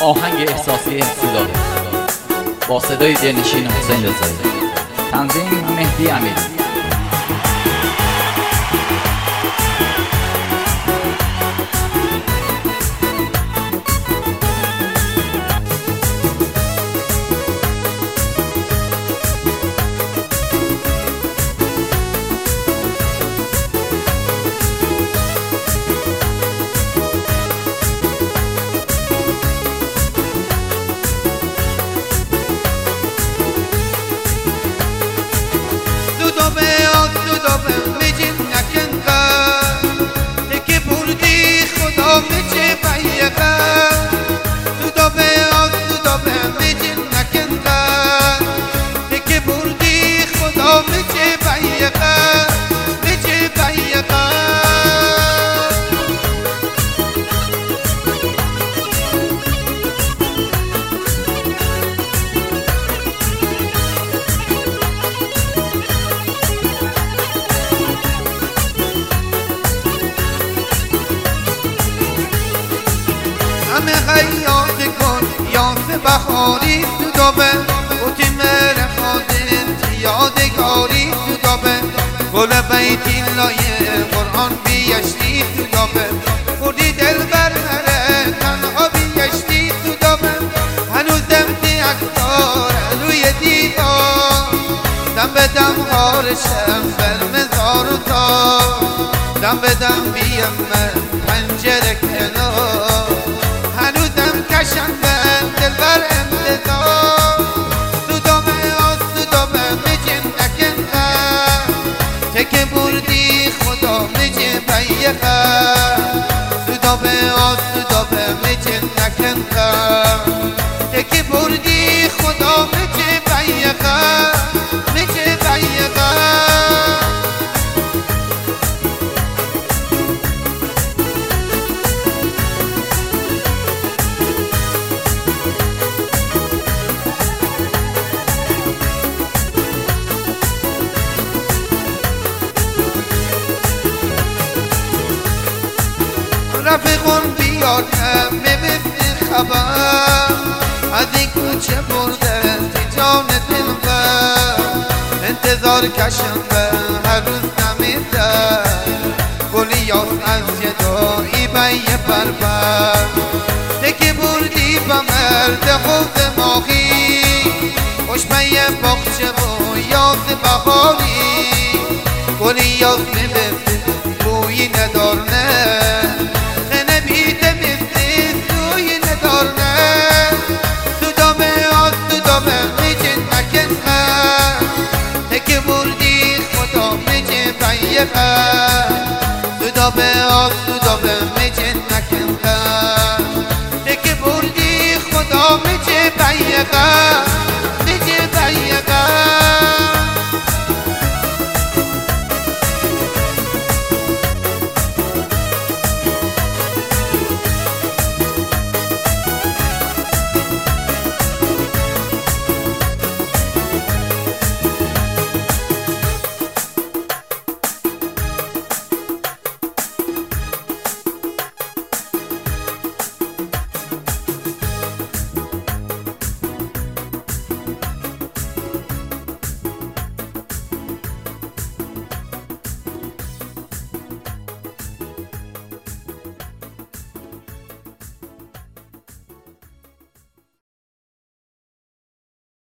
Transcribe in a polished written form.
آهنگ احساسی سودابه با صدای دلنشین حسین رضایی، تنظیم مهدی امیری. یاد کن یاد بخاری سودابه بوتی مر خاطرت یادگاری سودابه گل بیت لایه قرآن بیشتی سودابه بودی دل بر هره تنها بیشتی سودابه هنوز دمتی اکتار روی دیوار دم به دم خارشم بر مزار و تا دم به دم بیم من پنجره کنار کشندم دل بر انتظار سودابه سودابه میجن نکنم تکه بردی خدا میجه بیخم سودابه سودابه میجن نکنم تکه بردی خدا میجه بیخم میجه بیخم رفیقون بیارم مثل خبر از این کوچه برده تی جان دلبر انتظار کشم هر روز نمیده گلیاس از جدایی بیه بربر تکی بردی با مرد خوب ماهی خوش بیه باخچه و یاد بخاری گلیاس میبسته بویی ندارنه سودابه سودابه میجن نکن